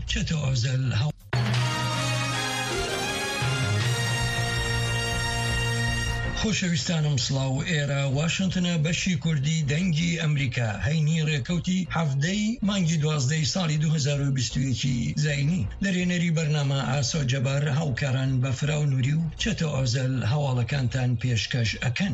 چەتە ئۆزەل خۆشەویستانم سڵاو ئێرە واشنتنە بەشی کوردی دەنگی ئەمریکا هەینی ڕێکەوتی هەفتەی مانگی 12 ساڵی 2021 زاینی دەرێنەری بەرنامە ئاسۆ جەبار هاوکاران بە فراو نووری و چەتە ئۆزەل هەواڵەکانتان پێشکەش ئەکەن.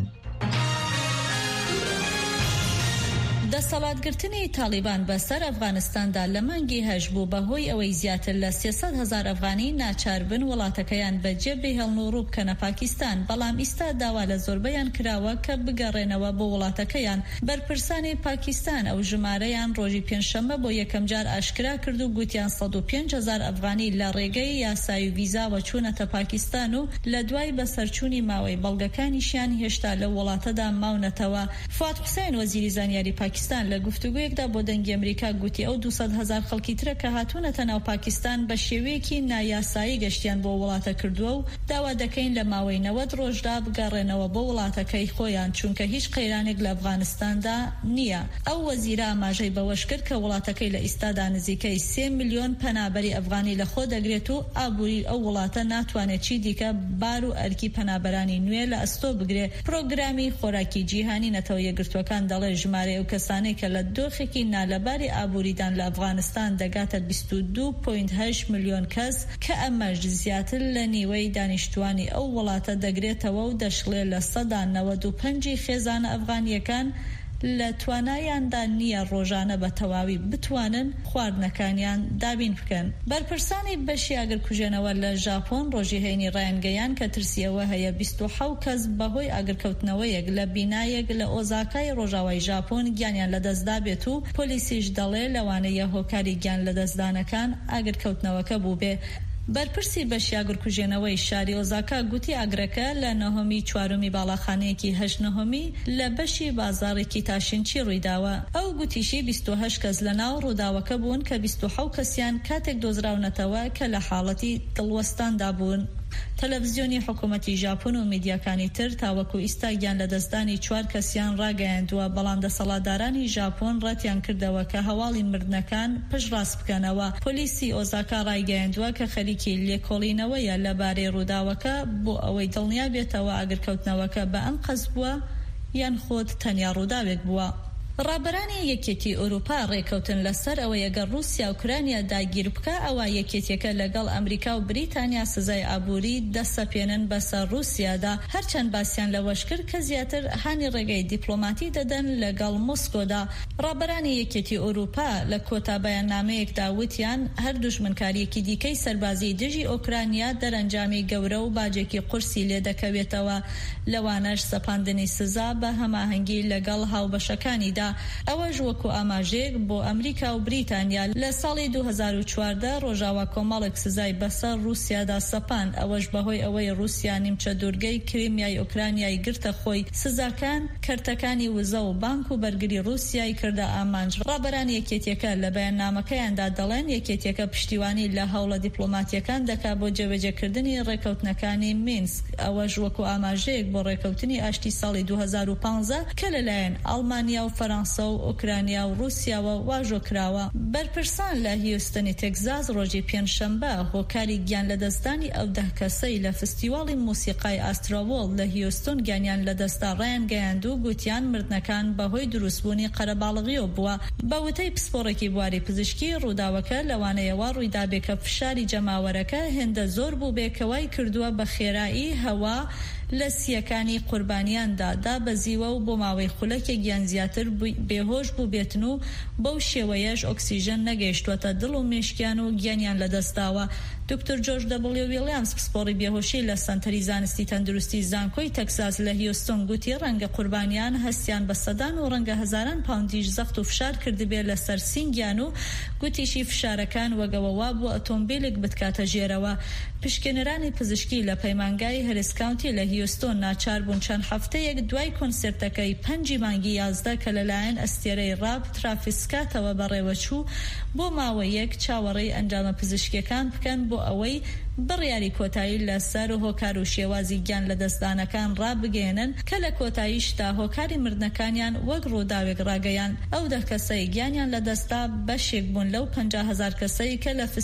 دەسەڵاتگرتنی تالیبان بەسەر ئەفغانستاندا لە مانگی هەژ بوو بەهۆی ئەوەی زیاتر لە 300,000 ئەفغانی ناچار بن وڵاتەکەیان بەجێ بهێڵن و ڕوو بکەنە پاکستان، بەڵام ئیستا داوا لە زۆربەیان کراوە کە بگەڕێنەوە بۆ وڵاتەکەیان. بەرپرسانی پاکستان ئەو ژمارەیان ڕۆژی پێنجشەممە بۆ یەکەم جار ئاشکرا کرد و گوتیان 105,000 ئەفغانی لە ڕێگەی یاسایی ویزاوە چوونەتە پاکستان و لە دوای بەسەرچوونی ماوەی بەڵگەکانیشیان هێشتا لە وڵاتەدا ماونەتەوە. فواد حوسێن وەزیری زانیاری پاکستان لە گفتوگویەکدا بۆ دەنگی ئەمریکا گوتی ئەو 200,000 خەڵکی ترە کە هاتوونەتە ناو پاکستان بە شێوەیەکی نایاسایی گەشتیان بۆ وڵاتە کردووە و داوا دەکەین لە ماوەی 90 ڕۆژدا بگەڕێنەوە بۆ وڵاتەکەی خۆیان، چونکە هیچ قەیرانێک لە ئەفغانستاندا نییە. ئەو وەزیرە ئاماژەی بەوەش کرد کە وڵاتەکەی لە ئیستادا نزیکەی 3 ملیۆن پەنابەری ئەفغانی لەخۆ دەگرێت و ئابووری ئەو وڵاتە ناتوانێت چی دیکە بار و ئەرکی پەنابەرانی نوێ لە ئەستۆ بگرێت. پرۆگرامی خۆراکی جیهانی نەتەوە یەکگرتوەکان دەڵێ ژمارەی ئەو کەسانەی کە لە دۆخێکی نالەباری ئابووریدان لە ئەفغانستان دەگاتە 22.8 ملیۆن کەس کە ئەمەش زیاتر لە نیوەی دانیشتوانی ئەو وڵاتە دەگرێتەوە و دەشڵێ لە 95 خێزانە ئەفغانیەکان لە توانایاندا نییە ڕۆژانە بە تەواوی بتوانن خواردنەکانیان دابین بکەن. بەرپرسانی بەشی ئاگرکوژێنەوە لە ژاپۆن ڕۆژی هەینی ڕایانگەیان کە ترسیەوە هەیە 27 کەس بەهۆی ئاگرکەوتنەوەیەک لە بینایەک لە ئۆزاکای ڕۆژاوای ژاپۆن گیانیان لەدەستدا بێت و پۆلیسیش دەڵێ لەوانەیە هۆکاری گیان لەدەستدانەکان ئاگرکەوتنەوەکە بوو بێ. بەرپرسی بەشی ئاگرکوژێنەوەی شاری ئۆزاکا گوتی ئاگرەکە لە 9 چوارمی باڵاخانەیەکی 8 لە بەشی بازاڕێکی تاشینچی ڕوویداوە. ئەو گوتیشی 28 کەس لە ناو ڕووداوەکە بوون کە 27 کەسیان کاتێک دۆزراونەتەوە کە لە حاڵەتی دڵوەستاندا بوون. تەلەڤیزیۆنی حکوومەتی ژاپۆن و میدیاکانی تر تاوەکو ئیستا گیان لە دەستانی 4 کەسیان ڕاگەیاندووە، بەڵام دەسەڵاتدارانی ژاپۆن ڕەتیان کردەوە کە هەواڵی مردنەکان پشتڕاست بکەنەوە. پۆلیسی ئۆزاکا ڕاگەیاندووە کە خەریکی لێکۆڵینەوەیە لەبارەی ڕووداوەکە بۆ ئەوەی دڵنیا بێتەوە ئاگرکەوتنەوەکە بە ئەم قەس بووە یان خۆت تەنیا ڕووداوێک بووە. ڕابەرانی یەکێتی ئەوروپا ڕێکەوتن لەسەر ئەوە ئەگەر رووسیا ئوکرانیا داگیر بکە ئەوە یەکێتیەکە لەگەڵ ئەمریکا و بریتانیا سزای ئابووری دەسەپێنن بەسەر رووسیادا، هەرچەند باسییان لەوەش کرد کە زیاتر هانی ڕێگەی دیپلۆماتی دەدەن لەگەڵ مۆسکۆدا. ڕابەرانی یەکێتی ئەوروپا لە کۆتا بەیاننامەیەکدا وتیان هەر دوژمنکاریەکی دیکەی سەربازی دژی ئۆکرانیا دەرەنجامی گەورە و باجێکی قورسی لێ دەکەوێتەوە، لەوانەش سەپاندنی سزا بە هەماهەنگی لەگەڵ هاوبەشەکانیدا. ئەوەش وەکو ئاماژەیەک بۆ ئەمریکا و بریتانیا لە ساڵی 2014 ڕۆژاوا کۆمەڵێک سزای بەسەر رووسیادا سەپاند، ئەوەش بەهۆی ئەوەی رووسیا نیمچە دوورگەی کریمیای ئوکرانیای گرتە خۆی. سزاکان کەرتەکانی وزە و بانک و بەرگری رووسیای کردە ئامانج. ڕابەرانی یەکێتیەکە لە بەیاننامەکەیاندا دەڵێن یەکێتیەکە پشتیوانی لە هەوڵە دیپلۆماتیەکان دەکات بۆ جێبەجێکردنی ڕێکەوتنەکانی مینسک، ئەوەش وەکو ئاماژەیەک بۆ ڕێکەوتنی ئاشتی ساڵی 2015 کە لەلایەن ئەڵمانیا و فەرەنسا و ئوکرانیا و رووسیاوە واژۆکراوە. بەرپرسان لە هیوستنی تێکزاس ڕۆژی پێنجشەممە هۆکاری گیان لەدەستدانی ئەو 10 کەسەی لە فستیواڵی موسیقای ئاستراوۆڵ لە هیوستن گیانیان لەدەستا ڕایان گەیاند و گوتیان مردنەکان بەهۆی دروستبوونی قەرەباڵغیەوە بووە. بە وتەی پسپۆڕێکی بواری پزیشکی ڕووداوەکە لەوانەیەوە ڕوویدا بێ کە فشاری جەماوەرەکە هێندە زۆر بوو بێکەوەی کردووە بە خێرایی هەوا لە سیەکانی قوربانیاندا دابەزیوە و بۆ ماوەی خولەکێک یان زیاتر بێهۆش بوو بێتن و بەو شێوەیەش ئۆکسیژن نەگەیشتوەتە دڵ و مێشکیان و گیانیان لەدەستاوە. دکتۆر جۆرج دەبڵیو ویلیامز پسپۆڕی بێهۆشی لە سەنتەری زانستی تەندروستی زانکۆی تەکساس لە هیوستن گوتی ڕەنگە قوربانیان هەستیان بە سەدان و ڕەنگە هەزاران پاوندیش زەخت و فشار کردبێ لەسەر سینگیان و گوتیشی فشارەکان وەگەوەوا بۆ ئۆتۆمبیلێک بتکاتە ژێرەوە. پشکنەرانی پزیشکی لە پەیمانگای هەرس کاونتی لە هیوستن ناچار بوون چەند هەفتەیەک دوای کۆنسرتەکەی 5 مانگی 11 کە لەلایەن ئەستێرەی ڕاب ترافیسکاتەوە بەڕێوەچوو بۆ ماوەیەک چاوەڕێی ئەنجامە پزیشکیەکان بکەن بۆ ئەوەی بڕیاری کۆتایی لەسەر هۆکار و شێوازی گیان لە دەستدانەکان ڕابگەێنن کە لە کۆتاییشدا هۆکاری مردنەکانیان وەک ڕووداوێک ڕاگەیان. ئەو 10 کەسەی گیانیان لە دەستا بەشێک بوون لەو 50,000 کەسەی کە لە